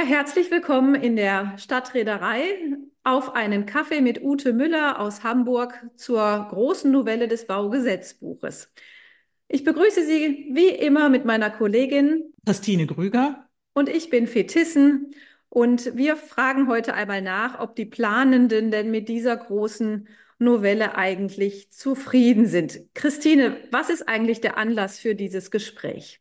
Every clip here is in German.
Ja, herzlich willkommen in der Stadtreederei auf einen Kaffee mit Ute Müller aus Hamburg zur großen Novelle des Baugesetzbuches. Ich begrüße Sie wie immer mit meiner Kollegin Christine Grüger. und ich bin Fetissen und wir fragen heute einmal nach, ob die Planenden denn mit dieser großen Novelle eigentlich zufrieden sind. Christine, was ist eigentlich der Anlass für dieses Gespräch?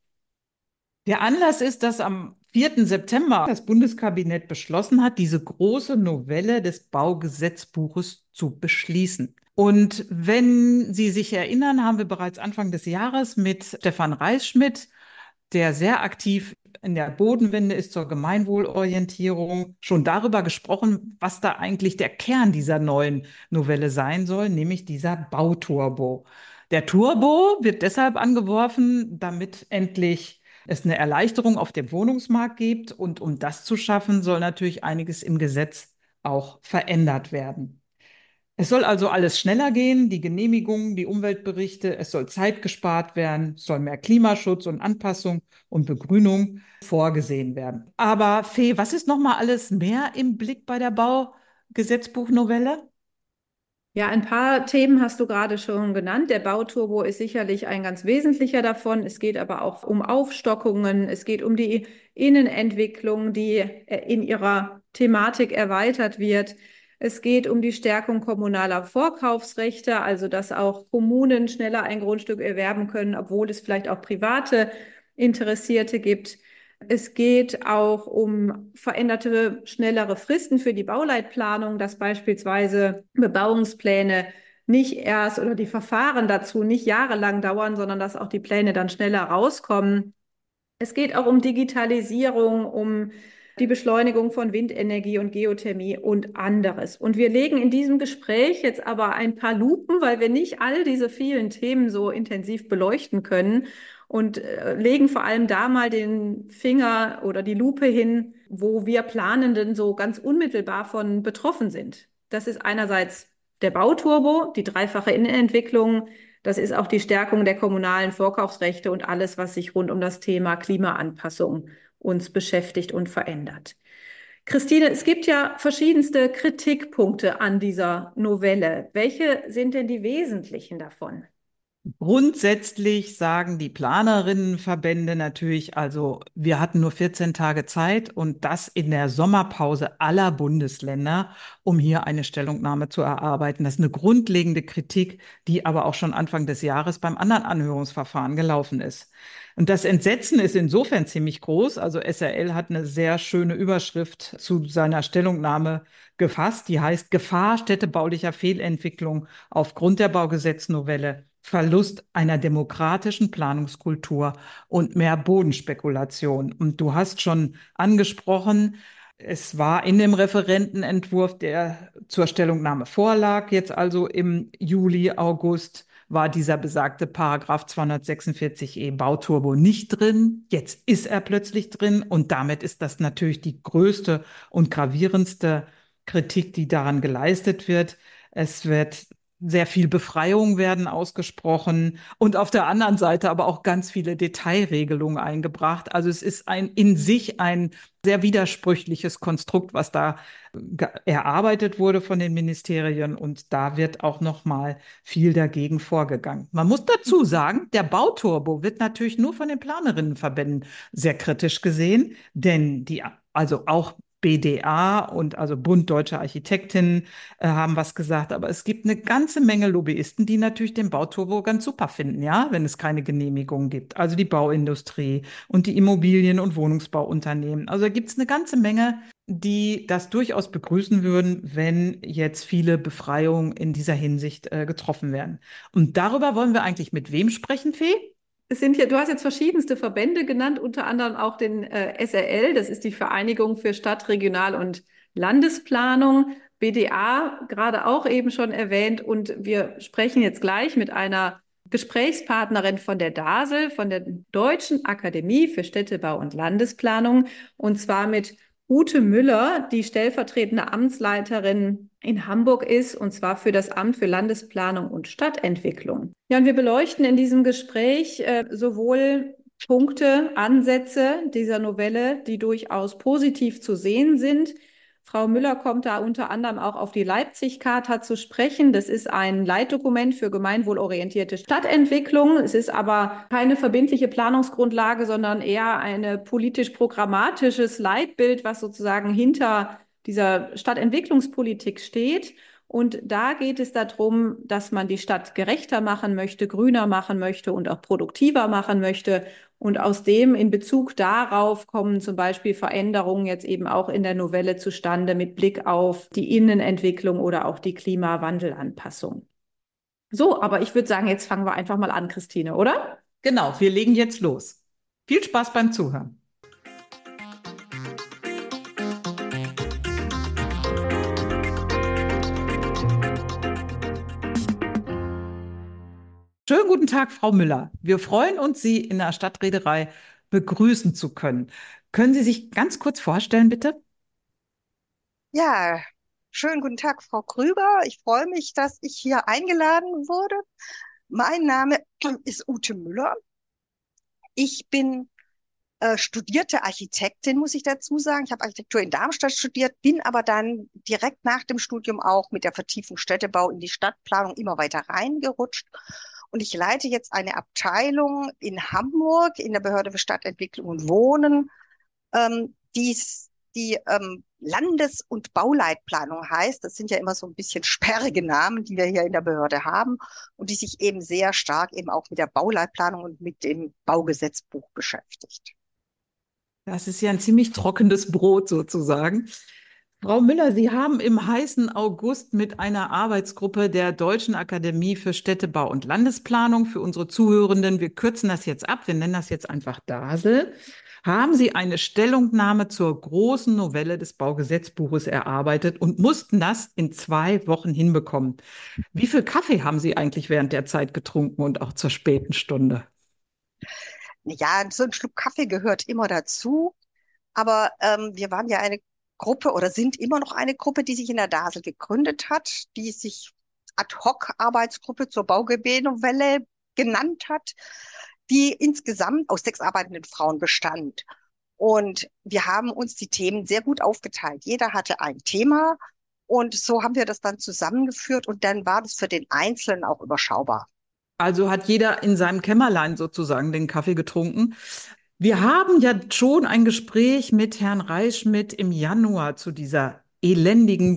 Der Anlass ist, dass am 4. September das Bundeskabinett beschlossen hat, diese große Novelle des Baugesetzbuches zu beschließen. Und wenn Sie sich erinnern, haben wir bereits Anfang des Jahres mit Stefan Reisschmidt, der sehr aktiv in der Bodenwende ist zur Gemeinwohlorientierung, schon darüber gesprochen, was da eigentlich der Kern dieser neuen Novelle sein soll, nämlich dieser Bauturbo. Der Turbo wird deshalb angeworfen, damit endlich es eine Erleichterung auf dem Wohnungsmarkt gibt. Und um das zu schaffen, soll natürlich einiges im Gesetz auch verändert werden. Es soll also alles schneller gehen, die Genehmigungen, die Umweltberichte, es soll Zeit gespart werden, es soll mehr Klimaschutz und Anpassung und Begrünung vorgesehen werden. Aber Fee, was ist nochmal alles mehr im Blick bei der Baugesetzbuchnovelle? Ja, ein paar Themen hast du gerade schon genannt. Der Bauturbo ist sicherlich ein ganz wesentlicher davon. Es geht aber auch um Aufstockungen. Es geht um die Innenentwicklung, die in ihrer Thematik erweitert wird. Es geht um die Stärkung kommunaler Vorkaufsrechte, also dass auch Kommunen schneller ein Grundstück erwerben können, obwohl es vielleicht auch private Interessierte gibt. Es geht auch um veränderte, schnellere Fristen für die Bauleitplanung, dass beispielsweise Bebauungspläne nicht erst oder die Verfahren dazu nicht jahrelang dauern, sondern dass auch die Pläne dann schneller rauskommen. Es geht auch um Digitalisierung, um die Beschleunigung von Windenergie und Geothermie und anderes. Und wir legen in diesem Gespräch jetzt aber ein paar Lupen, weil wir nicht all diese vielen Themen so intensiv beleuchten können und legen vor allem da mal den Finger oder die Lupe hin, wo wir Planenden so ganz unmittelbar von betroffen sind. Das ist einerseits der Bauturbo, die dreifache Innenentwicklung. Das ist auch die Stärkung der kommunalen Vorkaufsrechte und alles, was sich rund um das Thema Klimaanpassung uns beschäftigt und verändert. Christine, es gibt ja verschiedenste Kritikpunkte an dieser Novelle. Welche sind denn die wesentlichen davon? Grundsätzlich sagen die Planerinnenverbände natürlich, also wir hatten nur 14 Tage Zeit und das in der Sommerpause aller Bundesländer, um hier eine Stellungnahme zu erarbeiten. Das ist eine grundlegende Kritik, die aber auch schon Anfang des Jahres beim anderen Anhörungsverfahren gelaufen ist. Und das Entsetzen ist insofern ziemlich groß. Also SRL hat eine sehr schöne Überschrift zu seiner Stellungnahme gefasst, die heißt Gefahr städtebaulicher Fehlentwicklung aufgrund der Baugesetznovelle. Verlust einer demokratischen Planungskultur und mehr Bodenspekulation. Und du hast schon angesprochen, es war in dem Referentenentwurf, der zur Stellungnahme vorlag, jetzt also im Juli, August, war dieser besagte Paragraph 246e Bauturbo nicht drin. Jetzt ist er plötzlich drin und damit ist das natürlich die größte und gravierendste Kritik, die daran geleistet wird. Es wird sehr viel Befreiung werden ausgesprochen und auf der anderen Seite aber auch ganz viele Detailregelungen eingebracht. Also es ist in sich ein sehr widersprüchliches Konstrukt, was da erarbeitet wurde von den Ministerien und da wird auch noch mal viel dagegen vorgegangen. Man muss dazu sagen, der Bauturbo wird natürlich nur von den Planerinnenverbänden sehr kritisch gesehen, denn also auch BDA und also Bund Deutscher Architektinnen haben was gesagt. Aber es gibt eine ganze Menge Lobbyisten, die natürlich den Bauturbo ganz super finden, ja, wenn es keine Genehmigung gibt. Also die Bauindustrie und die Immobilien- und Wohnungsbauunternehmen. Also da gibt es eine ganze Menge, die das durchaus begrüßen würden, wenn jetzt viele Befreiungen in dieser Hinsicht getroffen werden. Und darüber wollen wir eigentlich mit wem sprechen, Fee? Es sind hier, du hast jetzt verschiedenste Verbände genannt, unter anderem auch den SRL, das ist die Vereinigung für Stadt-, Regional- und Landesplanung, BDA, gerade auch eben schon erwähnt. Und wir sprechen jetzt gleich mit einer Gesprächspartnerin von der DASL, von der Deutschen Akademie für Städtebau und Landesplanung, und zwar mit Ute Müller, die stellvertretende Amtsleiterin in Hamburg ist, und zwar für das Amt für Landesplanung und Stadtentwicklung. Ja, und wir beleuchten in diesem Gespräch sowohl Punkte, Ansätze dieser Novelle, die durchaus positiv zu sehen sind. Frau Müller kommt da unter anderem auch auf die Leipzig-Charta zu sprechen. Das ist ein Leitdokument für gemeinwohlorientierte Stadtentwicklung. Es ist aber keine verbindliche Planungsgrundlage, sondern eher ein politisch-programmatisches Leitbild, was sozusagen hinter dieser Stadtentwicklungspolitik steht. Und da geht es darum, dass man die Stadt gerechter machen möchte, grüner machen möchte und auch produktiver machen möchte. Und aus dem in Bezug darauf kommen zum Beispiel Veränderungen jetzt eben auch in der Novelle zustande mit Blick auf die Innenentwicklung oder auch die Klimawandelanpassung. So, aber ich würde sagen, jetzt fangen wir einfach mal an, Christine, oder? Genau, wir legen jetzt los. Viel Spaß beim Zuhören. Schönen guten Tag, Frau Müller. Wir freuen uns, Sie in der Stadtreederei begrüßen zu können. Können Sie sich ganz kurz vorstellen, bitte? Ja, schönen guten Tag, Frau Krüger. Ich freue mich, dass ich hier eingeladen wurde. Mein Name ist Ute Müller. Ich bin studierte Architektin, muss ich dazu sagen. Ich habe Architektur in Darmstadt studiert, bin aber dann direkt nach dem Studium auch mit der Vertiefung Städtebau in die Stadtplanung immer weiter reingerutscht. Und ich leite jetzt eine Abteilung in Hamburg in der Behörde für Stadtentwicklung und Wohnen, die Landes- und Bauleitplanung heißt. Das sind ja immer so ein bisschen sperrige Namen, die wir hier in der Behörde haben und die sich eben sehr stark eben auch mit der Bauleitplanung und mit dem Baugesetzbuch beschäftigt. Das ist ja ein ziemlich trockenes Brot sozusagen. Frau Müller, Sie haben im heißen August mit einer Arbeitsgruppe der Deutschen Akademie für Städtebau und Landesplanung für unsere Zuhörenden, wir kürzen das jetzt ab, wir nennen das jetzt einfach DASEL, haben Sie eine Stellungnahme zur großen Novelle des Baugesetzbuches erarbeitet und mussten das in 2 Wochen hinbekommen. Wie viel Kaffee haben Sie eigentlich während der Zeit getrunken und auch zur späten Stunde? Ja, so ein Schluck Kaffee gehört immer dazu, aber wir waren ja eine Gruppe oder sind immer noch eine Gruppe, die sich in der DASEL gegründet hat, die sich Ad-hoc-Arbeitsgruppe zur Baugebietsnovelle genannt hat, die insgesamt aus 6 arbeitenden Frauen bestand. Und wir haben uns die Themen sehr gut aufgeteilt. Jeder hatte ein Thema und so haben wir das dann zusammengeführt und dann war das für den Einzelnen auch überschaubar. Also hat jeder in seinem Kämmerlein sozusagen den Kaffee getrunken. Wir haben ja schon ein Gespräch mit Herrn Reichschmidt im Januar zu dieser elendigen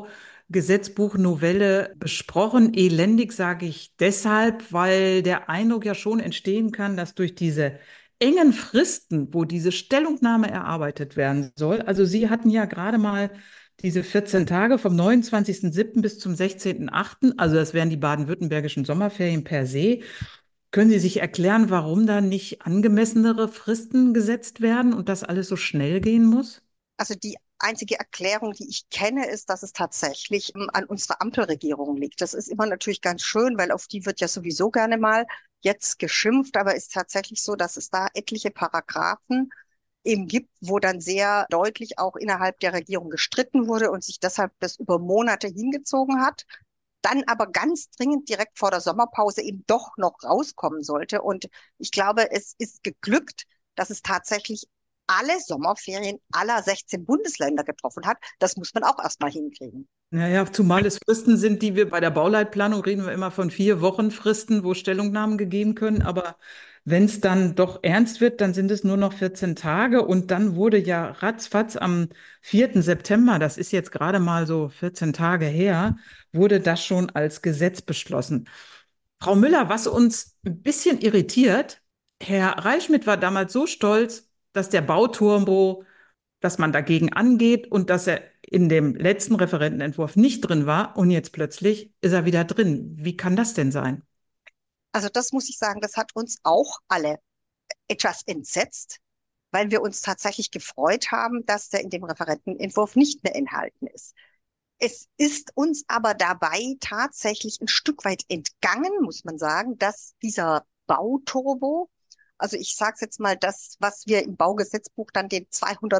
Baugesetzbuchnovelle besprochen. Elendig sage ich deshalb, weil der Eindruck ja schon entstehen kann, dass durch diese engen Fristen, wo diese Stellungnahme erarbeitet werden soll, also Sie hatten ja gerade mal diese 14 Tage vom 29.07. bis zum 16.08., also das wären die baden-württembergischen Sommerferien per se. Können Sie sich erklären, warum da nicht angemessenere Fristen gesetzt werden und das alles so schnell gehen muss? Also die einzige Erklärung, die ich kenne, ist, dass es tatsächlich an unserer Ampelregierung liegt. Das ist immer natürlich ganz schön, weil auf die wird ja sowieso gerne mal jetzt geschimpft, aber es ist tatsächlich so, dass es da etliche Paragraphen eben gibt, wo dann sehr deutlich auch innerhalb der Regierung gestritten wurde und sich deshalb das über Monate hingezogen hat, dann aber ganz dringend direkt vor der Sommerpause eben doch noch rauskommen sollte. Und ich glaube, es ist geglückt, dass es tatsächlich alle Sommerferien aller 16 Bundesländer getroffen hat. Das muss man auch erstmal hinkriegen. Naja, zumal es Fristen sind, die wir bei der Bauleitplanung reden wir immer von 4 Wochen Fristen, wo Stellungnahmen gegeben können. Aber wenn es dann doch ernst wird, dann sind es nur noch 14 Tage. Und dann wurde ja ratzfatz am 4. September, das ist jetzt gerade mal so 14 Tage her, wurde das schon als Gesetz beschlossen. Frau Müller, was uns ein bisschen irritiert, Herr Reichschmidt war damals so stolz, dass der Bauturbo, dass man dagegen angeht und dass er in dem letzten Referentenentwurf nicht drin war und jetzt plötzlich ist er wieder drin. Wie kann das denn sein? Also das muss ich sagen, das hat uns auch alle etwas entsetzt, weil wir uns tatsächlich gefreut haben, dass der in dem Referentenentwurf nicht mehr enthalten ist. Es ist uns aber dabei tatsächlich ein Stück weit entgangen, muss man sagen, dass dieser Bauturbo, also ich sage es jetzt mal, das, was wir im Baugesetzbuch dann den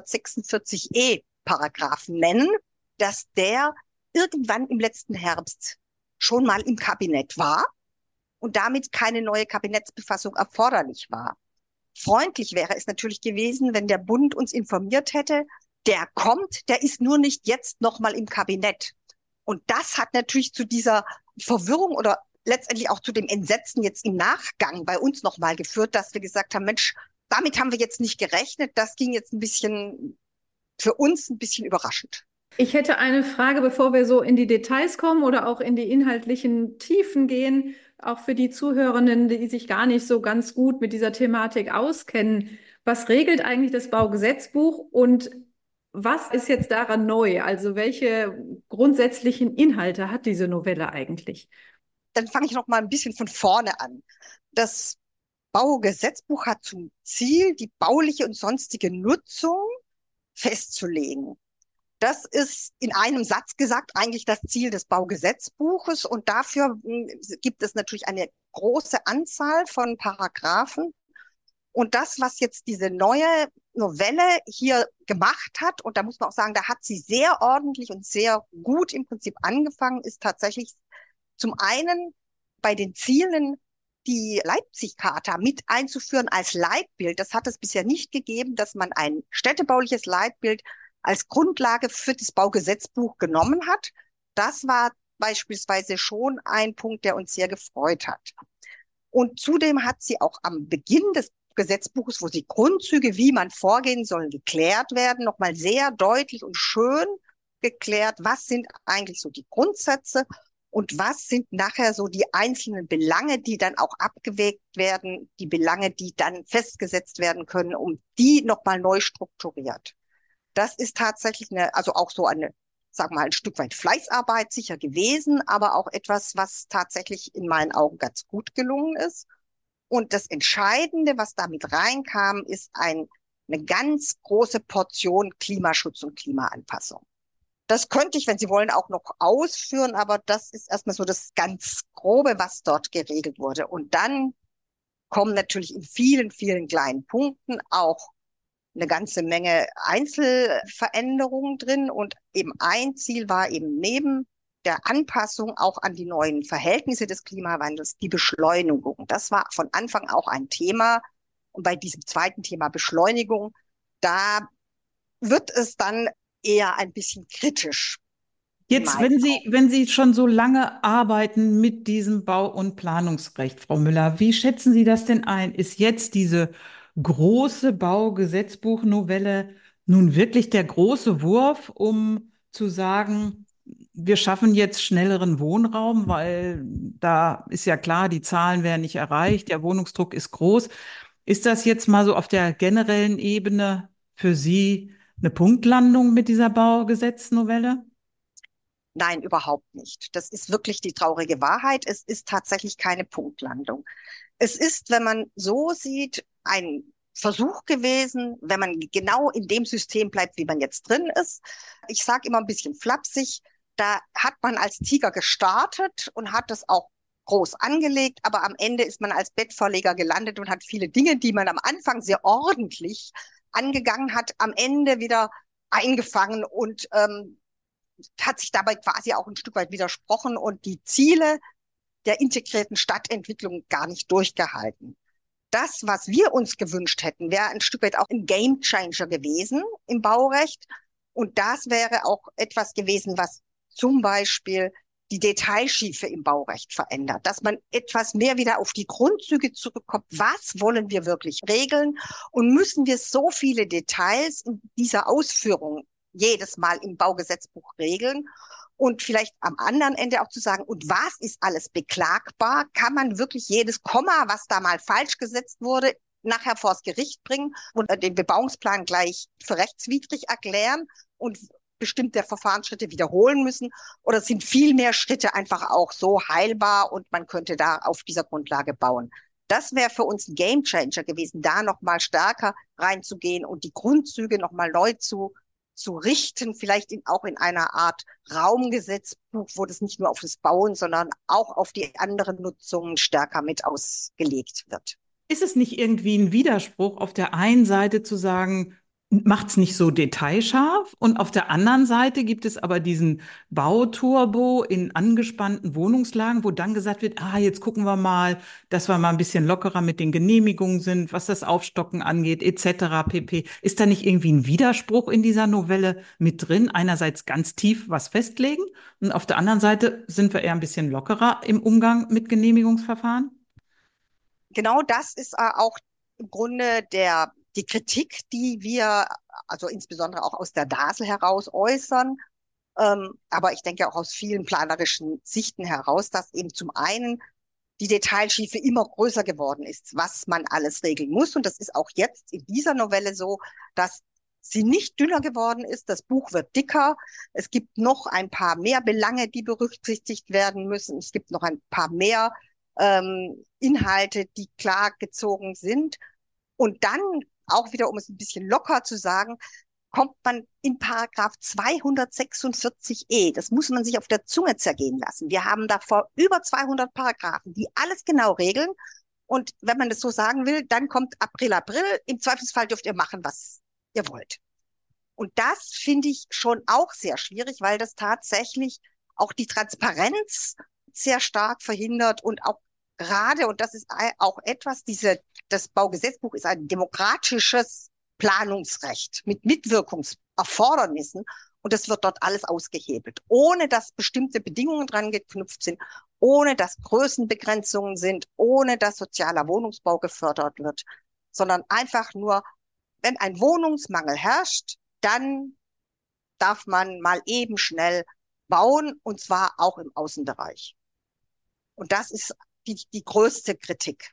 246e Paragraphen nennen, dass der irgendwann im letzten Herbst schon mal im Kabinett war und damit keine neue Kabinettsbefassung erforderlich war. freundlich wäre es natürlich gewesen, wenn der Bund uns informiert hätte, der kommt, der ist nur nicht jetzt nochmal im Kabinett. Und das hat natürlich zu dieser Verwirrung oder letztendlich auch zu dem Entsetzen jetzt im Nachgang bei uns nochmal geführt, dass wir gesagt haben, Mensch, damit haben wir jetzt nicht gerechnet. Das ging jetzt ein bisschen für uns ein bisschen überraschend. Ich hätte eine Frage, bevor wir so in die Details kommen oder auch in die inhaltlichen Tiefen gehen, auch für die Zuhörenden, die sich gar nicht so ganz gut mit dieser Thematik auskennen. Was regelt eigentlich das Baugesetzbuch und was ist jetzt daran neu? Also welche grundsätzlichen Inhalte hat diese Novelle eigentlich? Dann fange ich noch mal ein bisschen von vorne an. Das Baugesetzbuch hat zum Ziel, die bauliche und sonstige Nutzung festzulegen. Das ist in einem Satz gesagt eigentlich das Ziel des Baugesetzbuches und dafür gibt es natürlich eine große Anzahl von Paragraphen. Und das, was jetzt diese neue Novelle hier gemacht hat, und da muss man auch sagen, da hat sie sehr ordentlich und sehr gut im Prinzip angefangen, ist tatsächlich zum einen bei den Zielen die Leipzig-Charta mit einzuführen als Leitbild. Das hat es bisher nicht gegeben, dass man ein städtebauliches Leitbild als Grundlage für das Baugesetzbuch genommen hat. Das war beispielsweise schon ein Punkt, der uns sehr gefreut hat. Und zudem hat sie auch am Beginn des Gesetzbuches, wo die Grundzüge, wie man vorgehen soll, geklärt werden, nochmal sehr deutlich und schön geklärt, was sind eigentlich so die Grundsätze und was sind nachher so die einzelnen Belange, die dann auch abgewägt werden, die Belange, die dann festgesetzt werden können, um die nochmal neu strukturiert. Das ist tatsächlich also auch so eine, sag mal, ein Stück weit Fleißarbeit sicher gewesen, aber auch etwas, was tatsächlich in meinen Augen ganz gut gelungen ist. Und das Entscheidende, was damit reinkam, ist eine ganz große Portion Klimaschutz und Klimaanpassung. Das könnte ich, wenn Sie wollen, auch noch ausführen, aber das ist erstmal so das ganz Grobe, was dort geregelt wurde. Und dann kommen natürlich in vielen, vielen kleinen Punkten auch eine ganze Menge Einzelveränderungen drin. Und eben ein Ziel war eben neben der Anpassung auch an die neuen Verhältnisse des Klimawandels die Beschleunigung. Das war von Anfang auch ein Thema. Und bei diesem zweiten Thema Beschleunigung, da wird es dann eher ein bisschen kritisch. Jetzt, wenn Sie schon so lange arbeiten mit diesem Bau- und Planungsrecht, Frau Müller, wie schätzen Sie das denn ein? Ist jetzt diese große Baugesetzbuchnovelle nun wirklich der große Wurf, um zu sagen, wir schaffen jetzt schnelleren Wohnraum, weil da ist ja klar, die Zahlen werden nicht erreicht, der Wohnungsdruck ist groß. Ist das jetzt mal so auf der generellen Ebene für Sie eine Punktlandung mit dieser Baugesetznovelle? Nein, überhaupt nicht. Das ist wirklich die traurige Wahrheit. Es ist tatsächlich keine Punktlandung. Es ist, wenn man so sieht, ein Versuch gewesen, wenn man genau in dem System bleibt, wie man jetzt drin ist. Ich sage immer ein bisschen flapsig, da hat man als Tiger gestartet und hat das auch groß angelegt, aber am Ende ist man als Bettvorleger gelandet und hat viele Dinge, die man am Anfang sehr ordentlich angegangen hat, am Ende wieder eingefangen und hat sich dabei quasi auch ein Stück weit widersprochen und die Ziele der integrierten Stadtentwicklung gar nicht durchgehalten. Das, was wir uns gewünscht hätten, wäre ein Stück weit auch ein Gamechanger gewesen im Baurecht. Und das wäre auch etwas gewesen, was zum Beispiel die Detailschiefe im Baurecht verändert, dass man etwas mehr wieder auf die Grundzüge zurückkommt. Was wollen wir wirklich regeln? Und müssen wir so viele Details in dieser Ausführung jedes Mal im Baugesetzbuch regeln? Und vielleicht am anderen Ende auch zu sagen, und was ist alles beklagbar? Kann man wirklich jedes Komma, was da mal falsch gesetzt wurde, nachher vors Gericht bringen und den Bebauungsplan gleich für rechtswidrig erklären und bestimmte Verfahrensschritte wiederholen müssen? Oder sind viel mehr Schritte einfach auch so heilbar und man könnte da auf dieser Grundlage bauen? Das wäre für uns ein Gamechanger gewesen, da nochmal stärker reinzugehen und die Grundzüge nochmal neu zu richten, vielleicht auch in einer Art Raumgesetzbuch, wo das nicht nur auf das Bauen, sondern auch auf die anderen Nutzungen stärker mit ausgelegt wird. Ist es nicht irgendwie ein Widerspruch, auf der einen Seite zu sagen, macht es nicht so detailscharf. Und auf der anderen Seite gibt es aber diesen Bauturbo in angespannten Wohnungslagen, wo dann gesagt wird, jetzt gucken wir mal, dass wir mal ein bisschen lockerer mit den Genehmigungen sind, was das Aufstocken angeht, etc. pp. Ist da nicht irgendwie ein Widerspruch in dieser Novelle mit drin? Einerseits ganz tief was festlegen und auf der anderen Seite sind wir eher ein bisschen lockerer im Umgang mit Genehmigungsverfahren? Genau das ist auch im Grunde die Kritik, die wir, also insbesondere auch aus der DASL heraus äußern, aber ich denke auch aus vielen planerischen Sichten heraus, dass eben zum einen die Detailschiefe immer größer geworden ist, was man alles regeln muss. Und das ist auch jetzt in dieser Novelle so, dass sie nicht dünner geworden ist. Das Buch wird dicker. Es gibt noch ein paar mehr Belange, die berücksichtigt werden müssen. Es gibt noch ein paar mehr Inhalte, die klar gezogen sind. Und dann auch wieder, um es ein bisschen locker zu sagen, kommt man in Paragraph 246e. Das muss man sich auf der Zunge zergehen lassen. Wir haben davor über 200 Paragraphen, die alles genau regeln. Und wenn man das so sagen will, dann kommt April, April. Im Zweifelsfall dürft ihr machen, was ihr wollt. Und das finde ich schon auch sehr schwierig, weil das tatsächlich auch die Transparenz sehr stark verhindert und auch gerade, und das ist auch etwas, das Baugesetzbuch ist ein demokratisches Planungsrecht mit Mitwirkungserfordernissen und das wird dort alles ausgehebelt, ohne dass bestimmte Bedingungen dran geknüpft sind, ohne dass Größenbegrenzungen sind, ohne dass sozialer Wohnungsbau gefördert wird, sondern einfach nur, wenn ein Wohnungsmangel herrscht, dann darf man mal eben schnell bauen und zwar auch im Außenbereich. Und das ist die größte Kritik.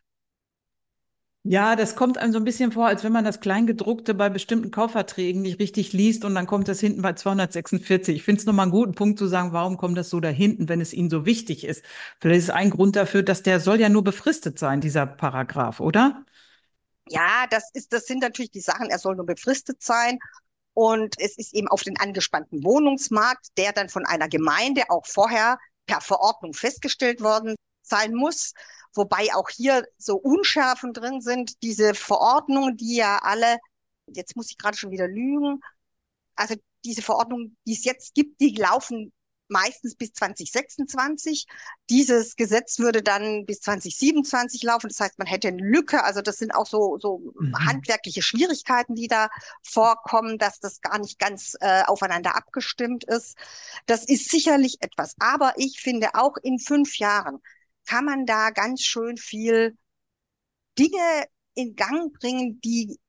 Ja, das kommt einem so ein bisschen vor, als wenn man das Kleingedruckte bei bestimmten Kaufverträgen nicht richtig liest und dann kommt das hinten bei 246. Ich finde es nochmal einen guten Punkt zu sagen, warum kommt das so da hinten, wenn es Ihnen so wichtig ist? Vielleicht ist ein Grund dafür, dass der soll ja nur befristet sein, dieser Paragraph, oder? Ja, das sind natürlich die Sachen, er soll nur befristet sein. Und es ist eben auf den angespannten Wohnungsmarkt, der dann von einer Gemeinde auch vorher per Verordnung festgestellt worden sein muss. Wobei auch hier so Unschärfen drin sind. Diese Verordnungen, die ja alle, jetzt muss ich gerade schon wieder lügen, also diese Verordnungen, die es jetzt gibt, die laufen meistens bis 2026. Dieses Gesetz würde dann bis 2027 laufen. Das heißt, man hätte eine Lücke. Also das sind auch so Mhm. handwerkliche Schwierigkeiten, die da vorkommen, dass das gar nicht ganz aufeinander abgestimmt ist. Das ist sicherlich etwas. Aber ich finde, auch in 5 Jahren kann man da ganz schön viel Dinge in Gang bringen, die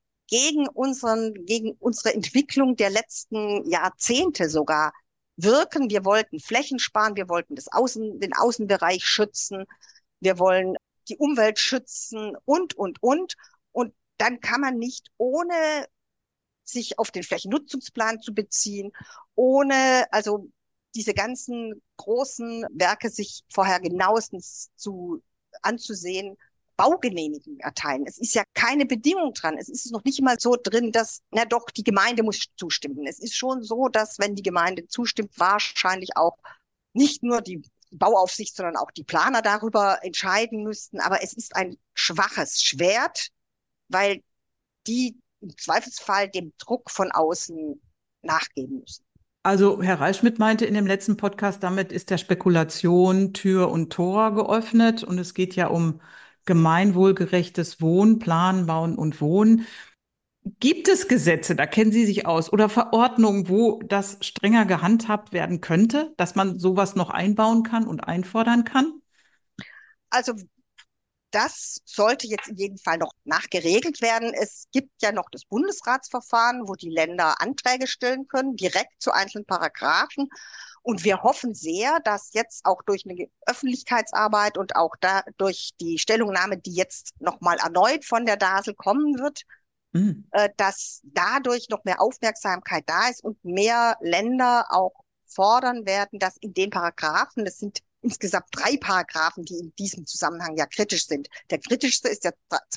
gegen unsere Entwicklung der letzten Jahrzehnte sogar wirken. Wir wollten Flächen sparen, wir wollten den Außenbereich schützen, wir wollen die Umwelt schützen und. Und dann kann man nicht, ohne sich auf den Flächennutzungsplan zu beziehen, ohne also diese ganzen großen Werke sich vorher genauestens anzusehen, Baugenehmigung erteilen. Es ist ja keine Bedingung dran. Es ist noch nicht mal so drin, dass, na doch, die Gemeinde muss zustimmen. Es ist schon so, dass, wenn die Gemeinde zustimmt, wahrscheinlich auch nicht nur die Bauaufsicht, sondern auch die Planer darüber entscheiden müssten. Aber es ist ein schwaches Schwert, weil die im Zweifelsfall dem Druck von außen nachgeben müssen. Also Herr Reitschmidt meinte in dem letzten Podcast, damit ist der Spekulation Tür und Tor geöffnet und es geht ja um gemeinwohlgerechtes Wohnen, Planen, Bauen und Wohnen. Gibt es Gesetze, da kennen Sie sich aus, oder Verordnungen, wo das strenger gehandhabt werden könnte, dass man sowas noch einbauen kann und einfordern kann? Also das sollte jetzt in jedem Fall noch nachgeregelt werden. Es gibt ja noch das Bundesratsverfahren, wo die Länder Anträge stellen können, direkt zu einzelnen Paragraphen. Und wir hoffen sehr, dass jetzt auch durch eine Öffentlichkeitsarbeit und auch da durch die Stellungnahme, die jetzt nochmal erneut von der DASL kommen wird, Hm. dass dadurch noch mehr Aufmerksamkeit da ist und mehr Länder auch fordern werden, dass in den Paragraphen, das sind insgesamt 3 Paragraphen, die in diesem Zusammenhang ja kritisch sind. Der kritischste ist der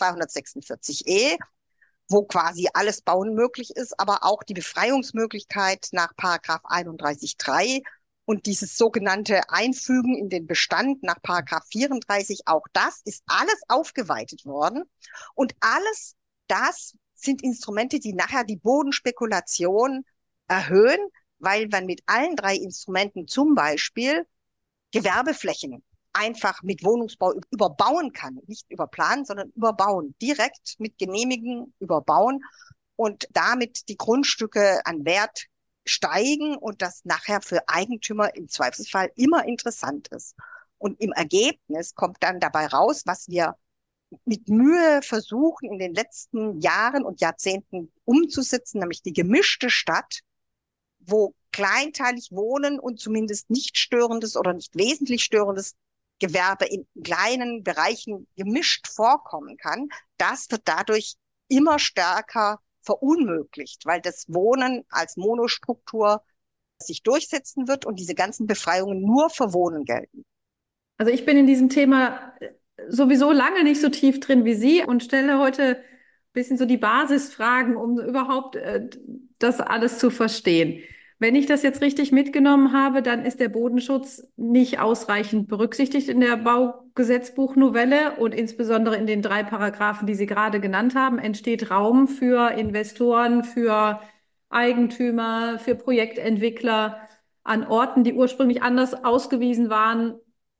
246e, wo quasi alles Bauen möglich ist, aber auch die Befreiungsmöglichkeit nach Paragraph 31.3 und dieses sogenannte Einfügen in den Bestand nach Paragraph 34, auch das ist alles aufgeweitet worden und alles das sind Instrumente, die nachher die Bodenspekulation erhöhen, weil man mit allen drei Instrumenten zum Beispiel Gewerbeflächen einfach mit Wohnungsbau überbauen kann. Nicht überplanen, sondern überbauen. Direkt mit Genehmigen überbauen und damit die Grundstücke an Wert steigen und das nachher für Eigentümer im Zweifelsfall immer interessant ist. Und im Ergebnis kommt dann dabei raus, was wir mit Mühe versuchen in den letzten Jahren und Jahrzehnten umzusetzen, nämlich die gemischte Stadt, wo kleinteilig Wohnen und zumindest nicht störendes oder nicht wesentlich störendes Gewerbe in kleinen Bereichen gemischt vorkommen kann. Das wird dadurch immer stärker verunmöglicht, weil das Wohnen als Monostruktur sich durchsetzen wird und diese ganzen Befreiungen nur für Wohnen gelten. Also ich bin in diesem Thema sowieso lange nicht so tief drin wie Sie und stelle heute ein bisschen so die Basisfragen, um überhaupt das alles zu verstehen. Wenn ich das jetzt richtig mitgenommen habe, dann ist der Bodenschutz nicht ausreichend berücksichtigt in der Baugesetzbuchnovelle und insbesondere in den 3 Paragraphen, die Sie gerade genannt haben, entsteht Raum für Investoren, für Eigentümer, für Projektentwickler an Orten, die ursprünglich anders ausgewiesen waren,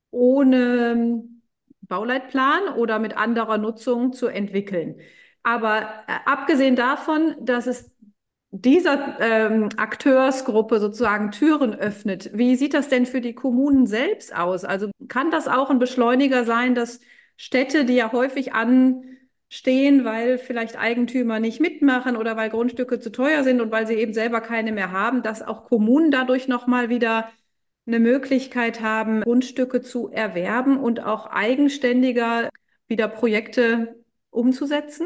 ohne Bauleitplan oder mit anderer Nutzung zu entwickeln. Aber abgesehen davon, dass es dieser Akteursgruppe sozusagen Türen öffnet, wie sieht das denn für die Kommunen selbst aus? Also kann das auch ein Beschleuniger sein, dass Städte, die ja häufig anstehen, weil vielleicht Eigentümer nicht mitmachen oder weil Grundstücke zu teuer sind und weil sie eben selber keine mehr haben, dass auch Kommunen dadurch nochmal wieder eine Möglichkeit haben, Grundstücke zu erwerben und auch eigenständiger wieder Projekte umzusetzen?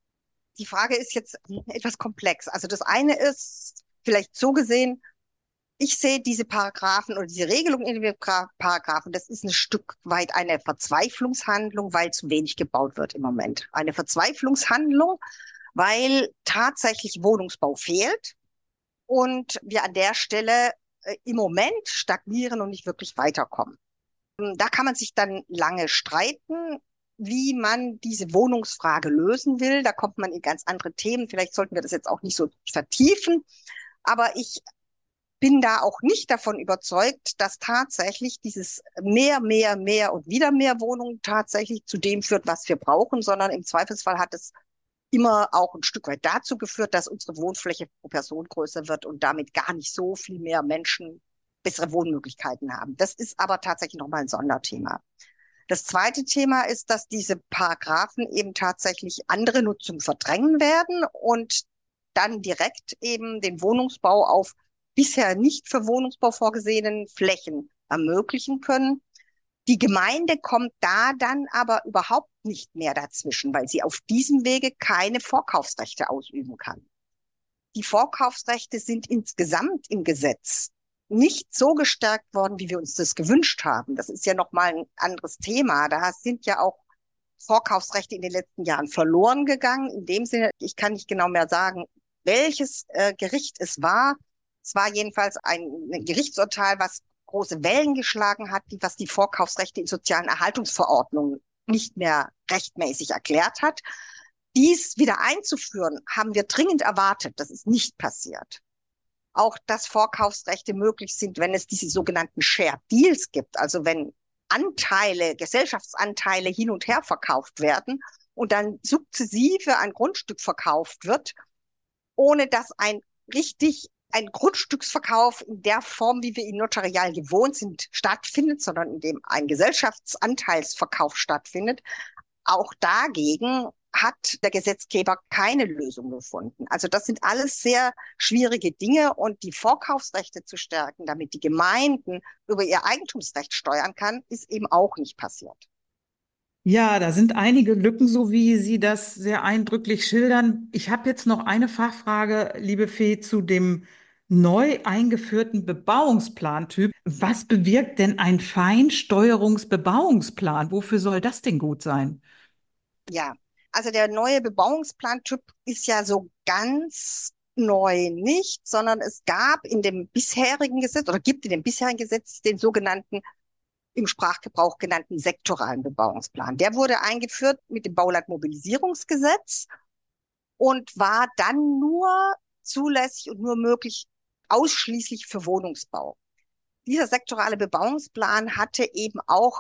Die Frage ist jetzt etwas komplex. Also das eine ist vielleicht so gesehen, ich sehe diese Paragraphen oder diese Regelung in den Paragraphen, das ist ein Stück weit eine Verzweiflungshandlung, weil zu wenig gebaut wird im Moment. Eine Verzweiflungshandlung, weil tatsächlich Wohnungsbau fehlt und wir an der Stelle im Moment stagnieren und nicht wirklich weiterkommen. Da kann man sich dann lange streiten, wie man diese Wohnungsfrage lösen will. Da kommt man in ganz andere Themen. Vielleicht sollten wir das jetzt auch nicht so vertiefen. Aber ich bin da auch nicht davon überzeugt, dass tatsächlich dieses mehr und wieder mehr Wohnungen tatsächlich zu dem führt, was wir brauchen, sondern im Zweifelsfall hat es immer auch ein Stück weit dazu geführt, dass unsere Wohnfläche pro Person größer wird und damit gar nicht so viel mehr Menschen bessere Wohnmöglichkeiten haben. Das ist aber tatsächlich nochmal ein Sonderthema. Das zweite Thema ist, dass diese Paragraphen eben tatsächlich andere Nutzung verdrängen werden und dann direkt eben den Wohnungsbau auf bisher nicht für Wohnungsbau vorgesehenen Flächen ermöglichen können. Die Gemeinde kommt da dann aber überhaupt nicht mehr dazwischen, weil sie auf diesem Wege keine Vorkaufsrechte ausüben kann. Die Vorkaufsrechte sind insgesamt im Gesetz nicht so gestärkt worden, wie wir uns das gewünscht haben. Das ist ja nochmal ein anderes Thema. Da sind ja auch Vorkaufsrechte in den letzten Jahren verloren gegangen. In dem Sinne, ich kann nicht genau mehr sagen, welches Gericht es war. Es war jedenfalls ein Gerichtsurteil, was große Wellen geschlagen hat, was die Vorkaufsrechte in sozialen Erhaltungsverordnungen nicht mehr rechtmäßig erklärt hat. Dies wieder einzuführen, haben wir dringend erwartet. Das ist nicht passiert. Auch, dass Vorkaufsrechte möglich sind, wenn es diese sogenannten Shared Deals gibt, also wenn Anteile, Gesellschaftsanteile hin und her verkauft werden und dann sukzessive ein Grundstück verkauft wird, ohne dass ein Grundstücksverkauf in der Form, wie wir ihn notarial gewohnt sind, stattfindet, sondern in dem ein Gesellschaftsanteilsverkauf stattfindet. Auch dagegen hat der Gesetzgeber keine Lösung gefunden. Also das sind alles sehr schwierige Dinge und die Vorkaufsrechte zu stärken, damit die Gemeinden über ihr Eigentumsrecht steuern kann, ist eben auch nicht passiert. Ja, da sind einige Lücken, so wie Sie das sehr eindrücklich schildern. Ich habe jetzt noch eine Fachfrage, liebe Fee, zu dem neu eingeführten Bebauungsplantyp. Was bewirkt denn ein Feinsteuerungsbebauungsplan? Wofür soll das denn gut sein? Ja, also der neue Bebauungsplantyp ist ja so ganz neu nicht, sondern es gab in dem bisherigen Gesetz oder gibt in dem bisherigen Gesetz den sogenannten, im Sprachgebrauch genannten sektoralen Bebauungsplan. Der wurde eingeführt mit dem Baulandmobilisierungsgesetz und war dann nur zulässig und nur möglich ausschließlich für Wohnungsbau. Dieser sektorale Bebauungsplan hatte eben auch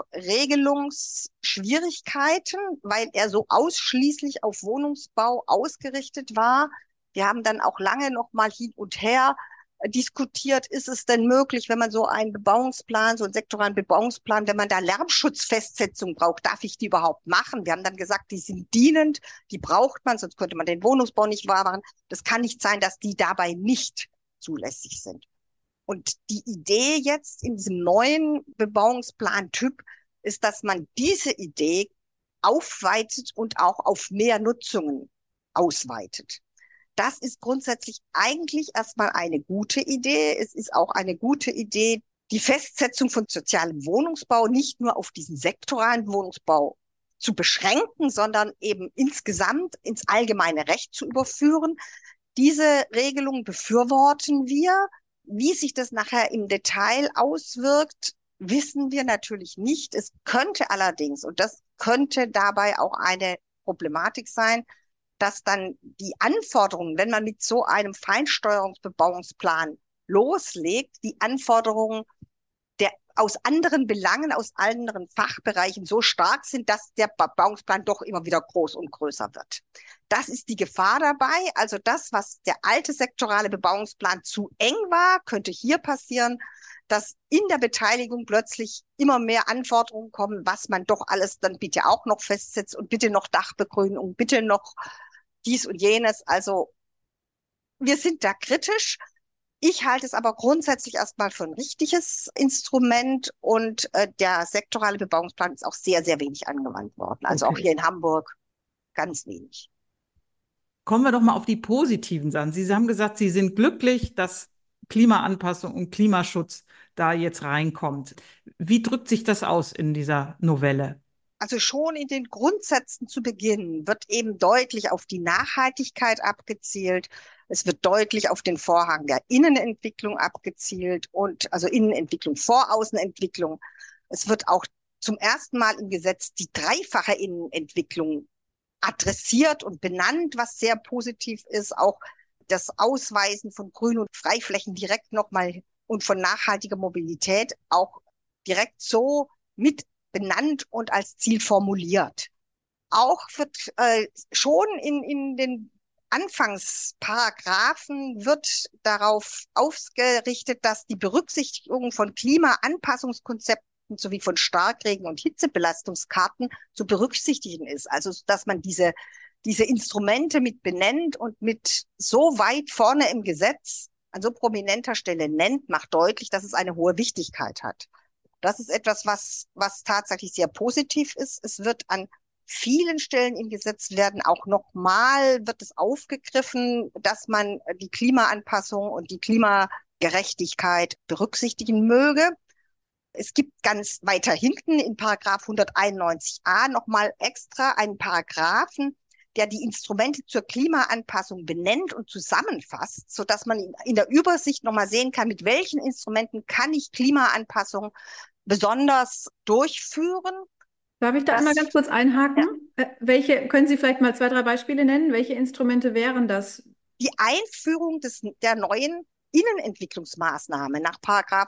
Regelungsschwierigkeiten, weil er so ausschließlich auf Wohnungsbau ausgerichtet war. Wir haben dann auch lange noch mal hin und her diskutiert, ist es denn möglich, wenn man so einen Bebauungsplan, so einen sektoralen Bebauungsplan, wenn man da Lärmschutzfestsetzung braucht, darf ich die überhaupt machen? Wir haben dann gesagt, die sind dienend, die braucht man, sonst könnte man den Wohnungsbau nicht wahr machen. Das kann nicht sein, dass die dabei nicht zulässig sind. Und die Idee jetzt in diesem neuen Bebauungsplan-Typ ist, dass man diese Idee aufweitet und auch auf mehr Nutzungen ausweitet. Das ist grundsätzlich eigentlich erstmal eine gute Idee. Es ist auch eine gute Idee, die Festsetzung von sozialem Wohnungsbau nicht nur auf diesen sektoralen Wohnungsbau zu beschränken, sondern eben insgesamt ins allgemeine Recht zu überführen. Diese Regelung befürworten wir. Wie sich das nachher im Detail auswirkt, wissen wir natürlich nicht. Es könnte allerdings, und das könnte dabei auch eine Problematik sein, dass dann die Anforderungen, wenn man mit so einem Feinsteuerungsbebauungsplan loslegt, die Anforderungen aus anderen Belangen, aus anderen Fachbereichen so stark sind, dass der Bebauungsplan doch immer wieder groß und größer wird. Das ist die Gefahr dabei. Also das, was der alte sektorale Bebauungsplan zu eng war, könnte hier passieren, dass in der Beteiligung plötzlich immer mehr Anforderungen kommen, was man doch alles dann bitte auch noch festsetzt und bitte noch Dachbegrünung, bitte noch dies und jenes. Also wir sind da kritisch. Ich halte es aber grundsätzlich erstmal für ein richtiges Instrument und der sektorale Bebauungsplan ist auch sehr, sehr wenig angewandt worden. Also auch Okay. hier in Hamburg ganz wenig. Kommen wir doch mal auf die positiven Sachen. Sie haben gesagt, Sie sind glücklich, dass Klimaanpassung und Klimaschutz da jetzt reinkommt. Wie drückt sich das aus in dieser Novelle? Also schon in den Grundsätzen zu Beginn wird eben deutlich auf die Nachhaltigkeit abgezielt. Es wird deutlich auf den Vorrang der Innenentwicklung abgezielt und also Innenentwicklung vor Außenentwicklung. Es wird auch zum ersten Mal im Gesetz die dreifache Innenentwicklung adressiert und benannt, was sehr positiv ist. Auch das Ausweisen von Grün- und Freiflächen direkt nochmal und von nachhaltiger Mobilität auch direkt so mit benannt und als Ziel formuliert. Auch wird schon in den Anfangsparagraphen wird darauf ausgerichtet, dass die Berücksichtigung von Klimaanpassungskonzepten sowie von Starkregen- und Hitzebelastungskarten zu berücksichtigen ist. Also, dass man diese Instrumente mit benennt und mit so weit vorne im Gesetz an so prominenter Stelle nennt, macht deutlich, dass es eine hohe Wichtigkeit hat. Das ist etwas, was tatsächlich sehr positiv ist. Es wird an vielen Stellen im Gesetz wird es aufgegriffen, dass man die Klimaanpassung und die Klimagerechtigkeit berücksichtigen möge. Es gibt ganz weiter hinten in Paragraph 191a nochmal extra einen Paragraphen, der die Instrumente zur Klimaanpassung benennt und zusammenfasst, sodass man in der Übersicht nochmal sehen kann, mit welchen Instrumenten kann ich Klimaanpassung besonders durchführen. Darf ich da einmal ganz kurz einhaken? Ja, Können Sie vielleicht mal zwei, drei Beispiele nennen? Welche Instrumente wären das? die Einführung der neuen Innenentwicklungsmaßnahme nach Paragraph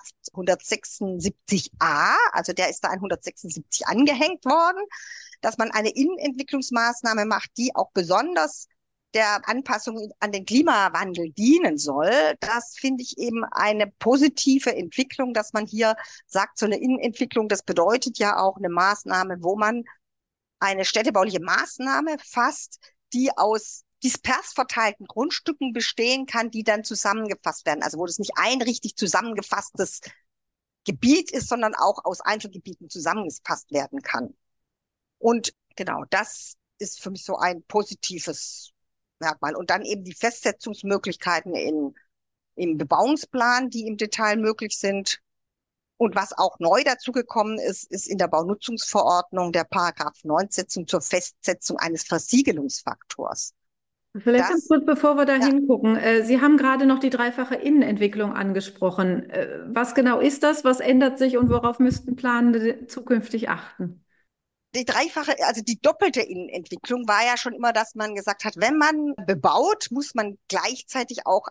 176a, also der ist da 176 angehängt worden, dass man eine Innenentwicklungsmaßnahme macht, die auch besonders der Anpassung an den Klimawandel dienen soll. Das finde ich eben eine positive Entwicklung, dass man hier sagt, so eine Innenentwicklung, das bedeutet ja auch eine Maßnahme, wo man eine städtebauliche Maßnahme fasst, die aus dispers verteilten Grundstücken bestehen kann, die dann zusammengefasst werden. Also wo das nicht ein richtig zusammengefasstes Gebiet ist, sondern auch aus Einzelgebieten zusammengefasst werden kann. Und genau, das ist für mich so ein positives Merkmal. Und dann eben die Festsetzungsmöglichkeiten im Bebauungsplan, die im Detail möglich sind. Und was auch neu dazugekommen ist, ist in der Baunutzungsverordnung der Paragraph 19 zur Festsetzung eines Versiegelungsfaktors. Vielleicht ganz Das, kurz, bevor wir da ja, hingucken. Sie haben gerade noch die dreifache Innenentwicklung angesprochen. Was genau ist das? Was ändert sich und worauf müssten Planende zukünftig achten? Die dreifache, also die doppelte Innenentwicklung war ja schon immer, dass man gesagt hat, wenn man bebaut, muss man gleichzeitig auch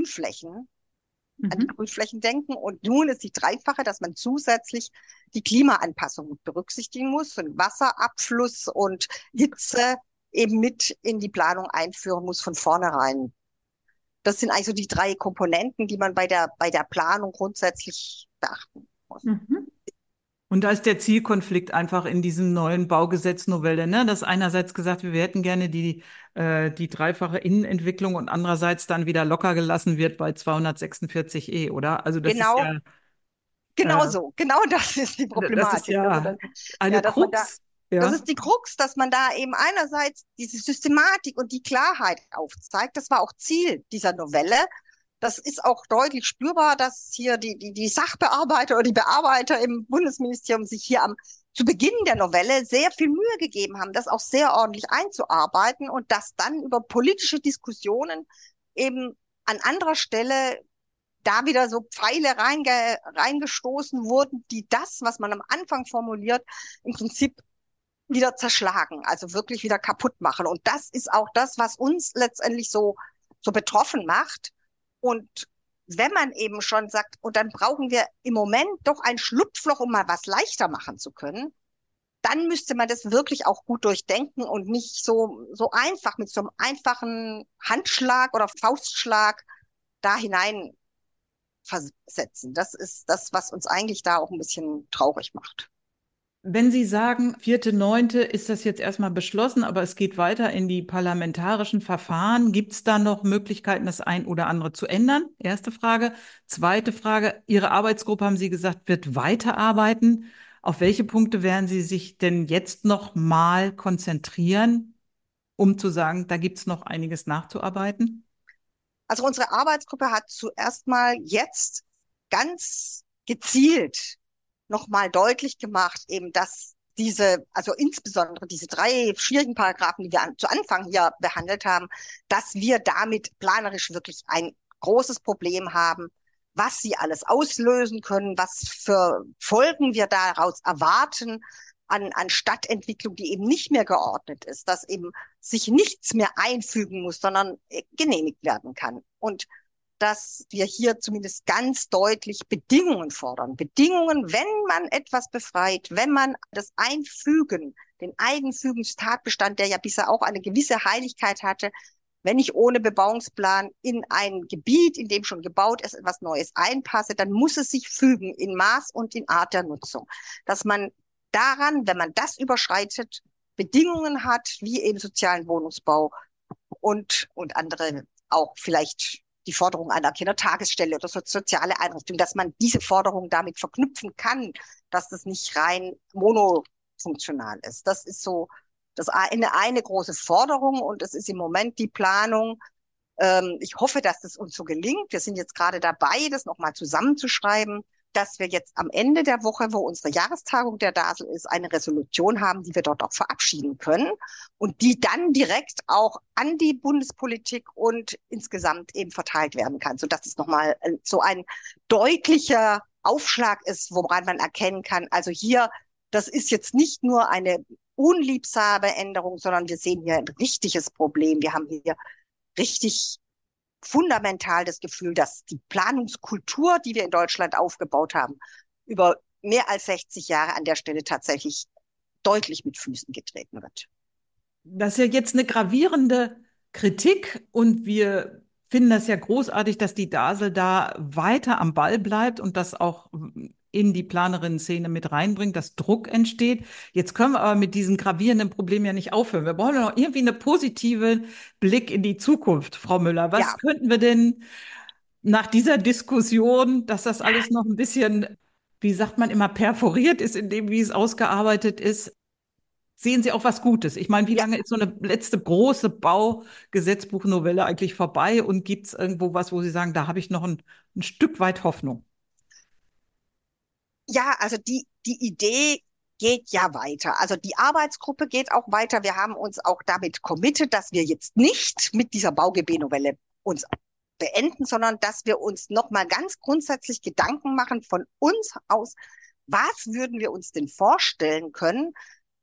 an die Mhm. Grünflächen denken. Und nun ist die dreifache, dass man zusätzlich die Klimaanpassung mit berücksichtigen muss und Wasserabfluss und Hitze eben mit in die Planung einführen muss von vornherein. Das sind also die drei Komponenten, die man bei der Planung grundsätzlich beachten muss. Mhm. Und da ist der Zielkonflikt einfach in diesem neuen Baugesetznovelle, ne? Dass einerseits gesagt wird, wir hätten gerne die dreifache Innenentwicklung und andererseits dann wieder locker gelassen wird bei 246e, oder? Also das ist Genau, ja, genau äh, so. Genau das ist die das ist Problematik. Also ja das, eine ja, dass man da, Krux, das ja. ist die Krux, dass man da eben einerseits diese Systematik und die Klarheit aufzeigt. Das war auch Ziel dieser Novelle. Das ist auch deutlich spürbar, dass hier die Sachbearbeiter oder die Bearbeiter im Bundesministerium sich hier zu Beginn der Novelle sehr viel Mühe gegeben haben, das auch sehr ordentlich einzuarbeiten und dass dann über politische Diskussionen eben an anderer Stelle da wieder so Pfeile reingestoßen wurden, die das, was man am Anfang formuliert, im Prinzip wieder zerschlagen, also wirklich wieder kaputt machen. Und das ist auch das, was uns letztendlich so betroffen macht. Und wenn man eben schon sagt, und dann brauchen wir im Moment doch ein Schlupfloch, um mal was leichter machen zu können, dann müsste man das wirklich auch gut durchdenken und nicht so einfach mit so einem einfachen Handschlag oder Faustschlag da hinein versetzen. Das ist das, was uns eigentlich da auch ein bisschen traurig macht. Wenn Sie sagen, 4.9. ist das jetzt erstmal beschlossen, aber es geht weiter in die parlamentarischen Verfahren, gibt es da noch Möglichkeiten, das ein oder andere zu ändern? Erste Frage. Zweite Frage, Ihre Arbeitsgruppe, haben Sie gesagt, wird weiterarbeiten. Auf welche Punkte werden Sie sich denn jetzt noch mal konzentrieren, um zu sagen, da gibt es noch einiges nachzuarbeiten? Also unsere Arbeitsgruppe hat zuerst mal jetzt ganz gezielt nochmal deutlich gemacht, eben, dass also insbesondere diese drei schwierigen Paragraphen, die wir zu Anfang hier behandelt haben, dass wir damit planerisch wirklich ein großes Problem haben, was sie alles auslösen können, was für Folgen wir daraus erwarten an Stadtentwicklung, die eben nicht mehr geordnet ist, dass eben sich nichts mehr einfügen muss, sondern genehmigt werden kann. Und dass wir hier zumindest ganz deutlich Bedingungen fordern. Bedingungen, wenn man etwas befreit, wenn man das Einfügen, den Eigenfügungstatbestand, der ja bisher auch eine gewisse Heiligkeit hatte, wenn ich ohne Bebauungsplan in ein Gebiet, in dem schon gebaut ist, etwas Neues einpasse, dann muss es sich fügen in Maß und in Art der Nutzung. Dass man daran, wenn man das überschreitet, Bedingungen hat, wie eben sozialen Wohnungsbau und andere auch vielleicht die Forderung einer Kindertagesstelle oder soziale Einrichtung, dass man diese Forderung damit verknüpfen kann, dass das nicht rein monofunktional ist. Das ist so eine große Forderung und es ist im Moment die Planung. Ich hoffe, dass es uns so gelingt. Wir sind jetzt gerade dabei, das nochmal zusammenzuschreiben, dass wir jetzt am Ende der Woche, wo unsere Jahrestagung der DASL ist, eine Resolution haben, die wir dort auch verabschieden können und die dann direkt auch an die Bundespolitik und insgesamt eben verteilt werden kann, sodass es nochmal so ein deutlicher Aufschlag ist, woran man erkennen kann, also hier, das ist jetzt nicht nur eine unliebsame Änderung, sondern wir sehen hier ein richtiges Problem. Wir haben hier richtig fundamental das Gefühl, dass die Planungskultur, die wir in Deutschland aufgebaut haben, über mehr als 60 Jahre an der Stelle tatsächlich deutlich mit Füßen getreten wird. Das ist ja jetzt eine gravierende Kritik und wir finden das ja großartig, dass die DASL da weiter am Ball bleibt und das auch in die Planerinnen-Szene mit reinbringt, dass Druck entsteht. Jetzt können wir aber mit diesem gravierenden Problem ja nicht aufhören. Wir brauchen noch irgendwie einen positiven Blick in die Zukunft, Frau Müller. Was Ja, könnten wir denn nach dieser Diskussion, dass das alles noch ein bisschen, wie sagt man immer, perforiert ist in dem, wie es ausgearbeitet ist, sehen Sie auch was Gutes? Ich meine, wie ja, lange ist so eine letzte große Baugesetzbuchnovelle eigentlich vorbei und gibt es irgendwo was, wo Sie sagen, da habe ich noch ein Stück weit Hoffnung? ja, also die Idee geht ja weiter. Also die Arbeitsgruppe geht auch weiter. Wir haben uns auch damit committed, dass wir jetzt nicht mit dieser BauGB-Novelle uns beenden, sondern dass wir uns nochmal ganz grundsätzlich Gedanken machen von uns aus, was würden wir uns denn vorstellen können,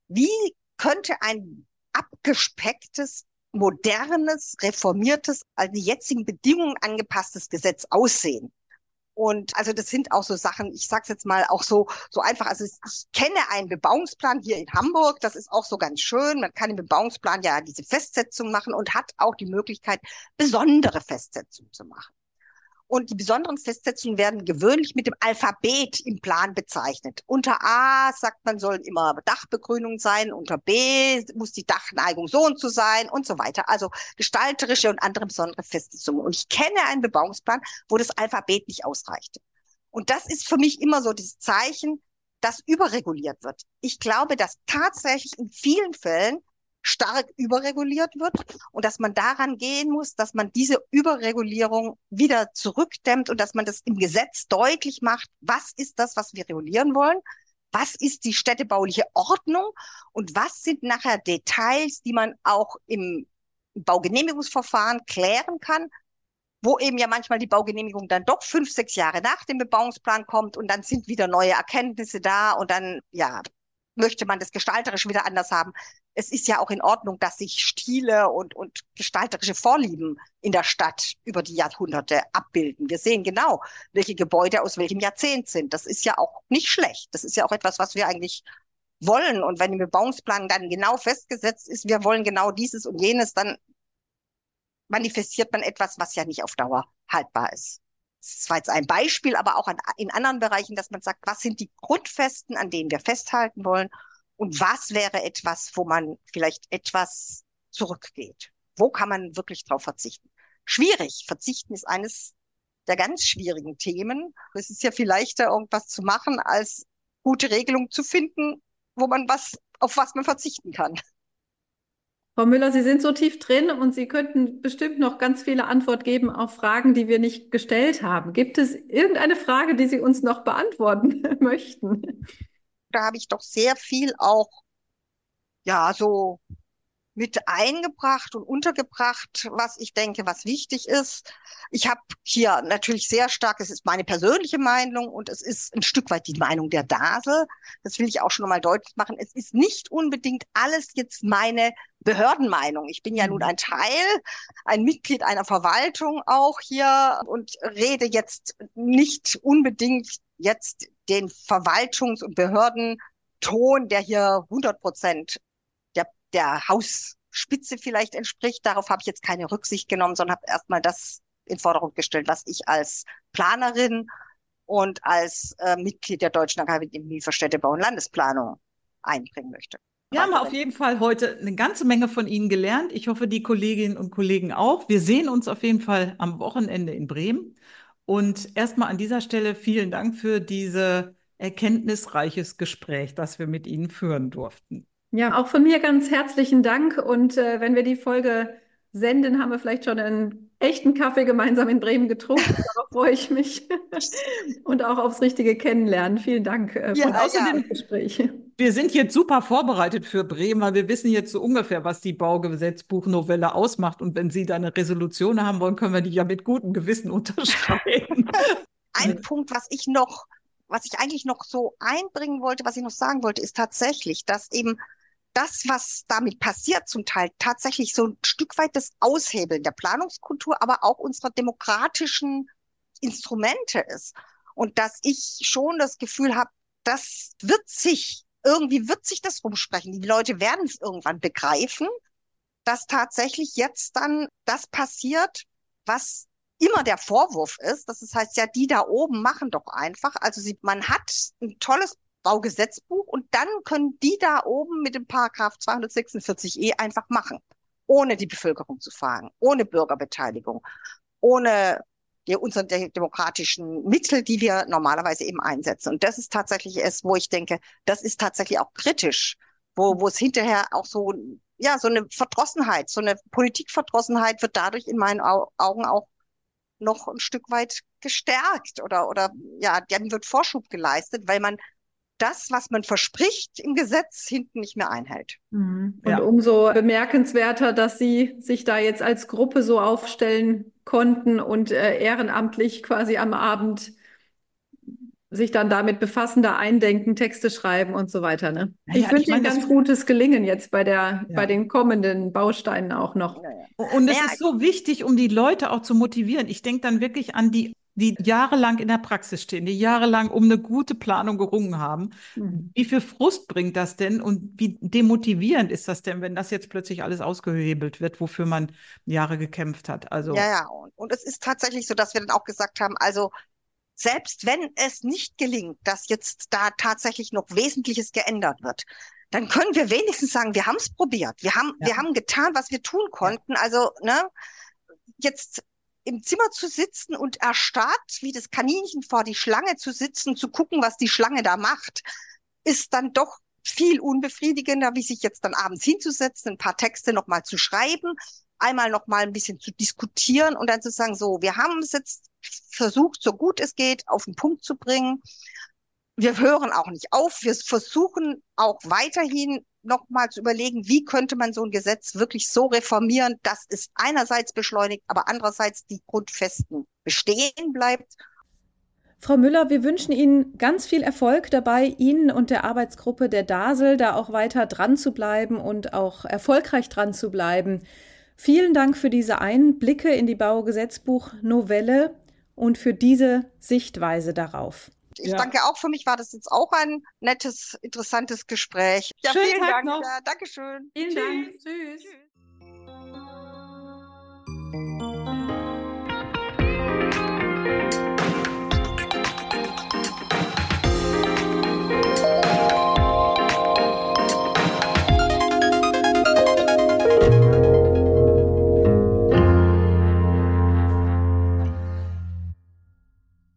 Wie könnte ein abgespecktes, modernes, reformiertes, an die jetzigen Bedingungen angepasstes Gesetz aussehen? Und also das sind auch so Sachen, ich sage es jetzt mal auch so einfach, also ich kenne einen Bebauungsplan hier in Hamburg, das ist auch so ganz schön. Man kann im Bebauungsplan ja diese Festsetzung machen und hat auch die Möglichkeit, besondere Festsetzungen zu machen. Und die besonderen Festsetzungen werden gewöhnlich mit dem Alphabet im Plan bezeichnet. Unter A sagt man, sollen immer Dachbegrünung sein, unter B muss die Dachneigung so und so sein und so weiter. Also gestalterische und andere besondere Festsetzungen. Und ich kenne einen Bebauungsplan, wo das Alphabet nicht ausreicht. Und das ist für mich immer so das Zeichen, dass überreguliert wird. Ich glaube, dass tatsächlich in vielen Fällen stark überreguliert wird und dass man daran gehen muss, dass man diese Überregulierung wieder zurückdämmt und dass man das im Gesetz deutlich macht, was ist das, was wir regulieren wollen, was ist die städtebauliche Ordnung und was sind nachher Details, die man auch im Baugenehmigungsverfahren klären kann, wo eben ja manchmal die Baugenehmigung dann doch 5, 6 Jahre nach dem Bebauungsplan kommt und dann sind wieder neue Erkenntnisse da und dann, ja, möchte man das gestalterisch wieder anders haben. Es ist ja auch in Ordnung, dass sich Stile und gestalterische Vorlieben in der Stadt über die Jahrhunderte abbilden. Wir sehen genau, welche Gebäude aus welchem Jahrzehnt sind. Das ist ja auch nicht schlecht. Das ist ja auch etwas, was wir eigentlich wollen. Und wenn im Bebauungsplan dann genau festgesetzt ist, wir wollen genau dieses und jenes, dann manifestiert man etwas, was ja nicht auf Dauer haltbar ist. Das war jetzt ein Beispiel, aber auch in anderen Bereichen, dass man sagt, was sind die Grundfesten, an denen wir festhalten wollen und was wäre etwas, wo man vielleicht etwas zurückgeht? Wo kann man wirklich drauf verzichten? Schwierig. Verzichten ist eines der ganz schwierigen Themen. Es ist ja viel leichter, irgendwas zu machen, als gute Regelungen zu finden, auf was man verzichten kann. Frau Müller, Sie sind so tief drin und Sie könnten bestimmt noch ganz viele Antworten geben auf Fragen, die wir nicht gestellt haben. Gibt es irgendeine Frage, die Sie uns noch beantworten möchten? Da habe ich doch sehr viel auch, ja, so mit eingebracht und untergebracht, was ich denke, was wichtig ist. Ich habe hier natürlich sehr stark, es ist meine persönliche Meinung und es ist ein Stück weit die Meinung der DASE. Das will ich auch schon nochmal deutlich machen. Es ist nicht unbedingt alles jetzt meine Behördenmeinung. Ich bin ja nun ein Mitglied einer Verwaltung auch hier und rede jetzt nicht unbedingt jetzt den Verwaltungs- und Behördenton, der hier 100% der Hausspitze vielleicht entspricht. Darauf habe ich jetzt keine Rücksicht genommen, sondern habe erstmal das in Vordergrund gestellt, was ich als Planerin und als Mitglied der Deutschen Akademie für Städtebau und Landesplanung einbringen möchte. Wir haben auf jeden Fall heute eine ganze Menge von Ihnen gelernt. Ich hoffe, die Kolleginnen und Kollegen auch. Wir sehen uns auf jeden Fall am Wochenende in Bremen. Und erstmal an dieser Stelle vielen Dank für dieses erkenntnisreiches Gespräch, das wir mit Ihnen führen durften. Ja, auch von mir ganz herzlichen Dank. Und wenn wir die Folge senden, haben wir vielleicht schon einen echten Kaffee gemeinsam in Bremen getrunken. Darauf freue ich mich. Und auch aufs richtige Kennenlernen. Vielen Dank Ja, und außerdem ja. das Gespräch. Wir sind jetzt super vorbereitet für Bremen, weil wir wissen jetzt so ungefähr, was die Baugesetzbuchnovelle ausmacht. Und wenn Sie da eine Resolution haben wollen, können wir die ja mit gutem Gewissen unterschreiben. Ein Punkt, was ich eigentlich noch so einbringen wollte, was ich noch sagen wollte, ist tatsächlich, dass eben das, was damit passiert, zum Teil tatsächlich so ein Stück weit das Aushebeln der Planungskultur, aber auch unserer demokratischen Instrumente ist. Und dass ich schon das Gefühl habe, irgendwie wird sich das rumsprechen. Die Leute werden es irgendwann begreifen, dass tatsächlich jetzt dann das passiert, was immer der Vorwurf ist. Das heißt ja, die da oben machen doch einfach. Also man hat ein tolles Baugesetzbuch und dann können die da oben mit dem Paragraph 246e einfach machen, ohne die Bevölkerung zu fragen, ohne Bürgerbeteiligung, ohne unsere demokratischen Mittel, die wir normalerweise eben einsetzen. Und das ist tatsächlich es, wo ich denke, das ist tatsächlich auch kritisch, wo es hinterher auch so, ja, so eine Verdrossenheit, so eine Politikverdrossenheit wird dadurch in meinen Augen auch noch ein Stück weit gestärkt oder ja, dem wird Vorschub geleistet, weil man das, was man verspricht im Gesetz, hinten nicht mehr einhält. Und Ja. umso bemerkenswerter, dass Sie sich da jetzt als Gruppe so aufstellen konnten und ehrenamtlich quasi am Abend sich dann damit befassen, da eindenken, Texte schreiben und so weiter, ne? Ich Naja, ich wünsche Ihnen meine, ganz gutes Gelingen jetzt bei ja. den kommenden Bausteinen auch noch. Naja. Und es Naja, ist so wichtig, um die Leute auch zu motivieren. Ich denke dann wirklich an die jahrelang in der Praxis stehen, die jahrelang um eine gute Planung gerungen haben. Mhm. Wie viel Frust bringt das denn und wie demotivierend ist das denn, wenn das jetzt plötzlich alles ausgehebelt wird, wofür man Jahre gekämpft hat? ja, Also, ja. Und es ist tatsächlich so, dass wir dann auch gesagt haben, also selbst wenn es nicht gelingt, dass jetzt da tatsächlich noch Wesentliches geändert wird, dann können wir wenigstens sagen, wir haben es probiert. ja, Wir haben getan, was wir tun ja. konnten. Also, ne, jetzt im Zimmer zu sitzen und erstarrt wie das Kaninchen vor die Schlange zu sitzen, zu gucken, was die Schlange da macht, ist dann doch viel unbefriedigender, wie sich jetzt dann abends hinzusetzen, ein paar Texte nochmal zu schreiben, einmal nochmal ein bisschen zu diskutieren und dann zu sagen, so, wir haben es jetzt versucht, so gut es geht, auf den Punkt zu bringen. Wir hören auch nicht auf. Wir versuchen auch weiterhin nochmal zu überlegen, wie könnte man so ein Gesetz wirklich so reformieren, dass es einerseits beschleunigt, aber andererseits die Grundfesten bestehen bleibt. Frau Müller, wir wünschen Ihnen ganz viel Erfolg dabei, Ihnen und der Arbeitsgruppe der DASEL da auch weiter dran zu bleiben und auch erfolgreich dran zu bleiben. Vielen Dank für diese Einblicke in die Baugesetzbuch-Novelle und für diese Sichtweise darauf. Ich Ja. danke auch, für mich war das jetzt auch ein nettes, interessantes Gespräch. Ja, Schönen vielen Tag Dank. noch. Ja, Dankeschön. Vielen Dank. Tschüss. Tschüss.